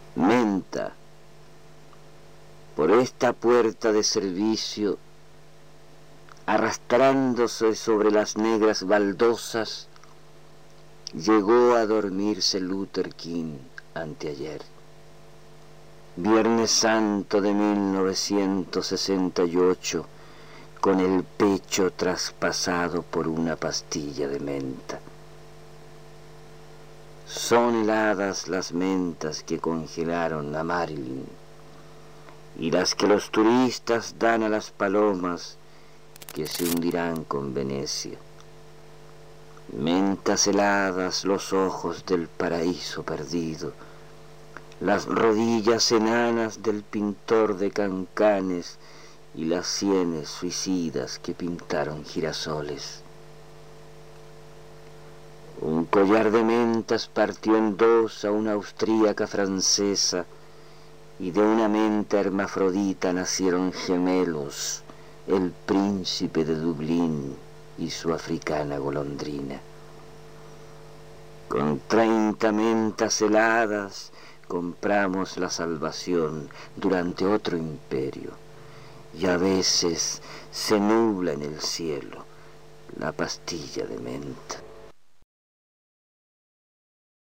Menta, por esta puerta de servicio, arrastrándose sobre las negras baldosas, llegó a dormirse Luther King anteayer. Viernes Santo de 1968, con el pecho traspasado por una pastilla de menta. Son heladas las mentas que congelaron a Marilyn y las que los turistas dan a las palomas que se hundirán con Venecia. Mentas heladas los ojos del paraíso perdido, las rodillas enanas del pintor de cancanes y las sienes suicidas que pintaron girasoles. Un collar de mentas partió en dos a una austríaca francesa, y de una menta hermafrodita nacieron gemelos, el príncipe de Dublín y su africana golondrina. Con 30 mentas heladas compramos la salvación durante otro imperio, y a veces se nubla en el cielo la pastilla de menta.